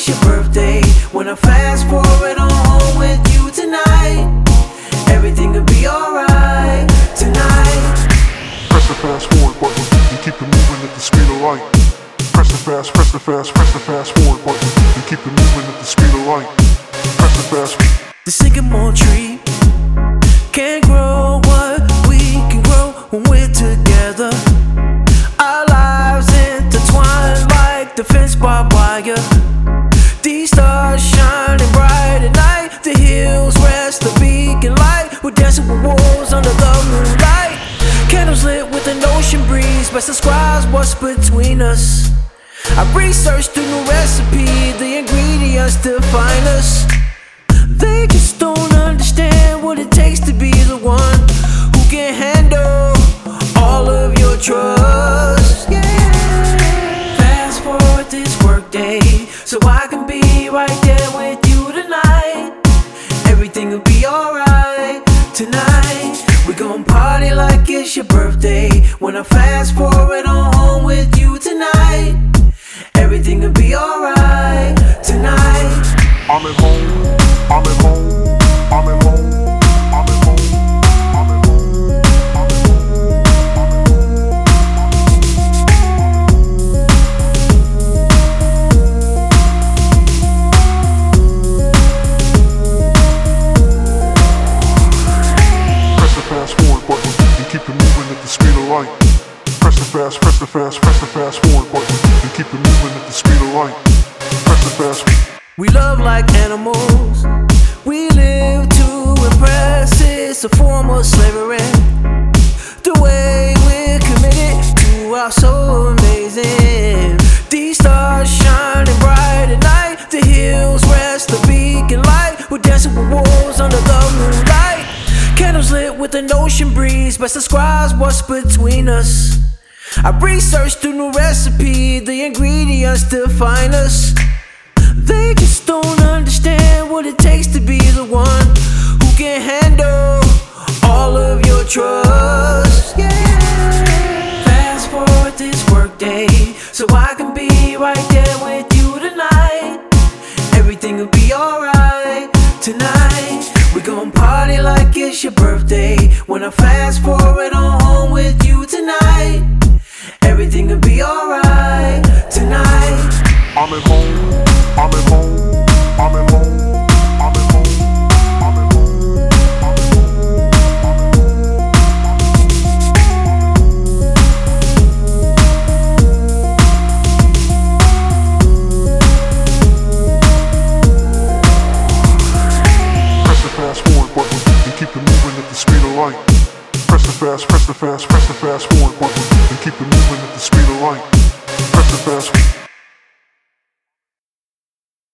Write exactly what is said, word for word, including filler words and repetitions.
it's your birthday. When I fast forward on home with you tonight, everything will be alright tonight. Press the fast forward button and keep it moving at the speed of light. Press the fast, press the fast, press the fast forward button and keep it moving at the speed of light. Press the fast. The sycamore tree can't grow what we can grow when we're together. Our lives intertwined like the fence barbed wire. These stars shining bright at night. The hills rest a beacon light. We're dancing with wolves under the moonlight. Candles lit with an ocean breeze. Best describes what's between us. I researched a new recipe. The ingredients define us. They just don't understand what it takes to be the one who can handle all of your trust. Yeah. Fast forward this workday so I can be right there with you tonight. Everything will be alright tonight. We gon' party like it's your birthday. When I fast forward on home with you tonight, everything will be alright tonight. I'm at home, I'm at home, I'm at home, I'm at home, I'm at home, I'm at home. Press the fast forward button and keep it moving at the speed of light. Press the fast, press the fast, press the fast forward button and keep it moving at the speed of light. Press the fast. We love like animals. We live to impress. It's a form of slavery. The way we're committed to our so amazing. These stars shining bright at night. The hills rest a beacon light. We're dancing with wolves under the moonlight. Candles lit with an ocean breeze. Best describes what's between us. I researched a new recipe. The ingredients define us. They just don't understand what it takes to be the one who can handle all of your trust. Yeah. Fast forward this workday so I can be right there with you tonight. Everything will be alright tonight. We gon' party like it's your birthday. When I fast forward on home with you tonight, everything will be alright tonight. I'm at home, I'm at home, I'm at home, I'm at home, I'm at home, I'm at home, Press the fast forward button and keep it moving at the speed of light. Press the fast, press the fast, press the fast forward button and keep it moving at the speed of light. Press the fast.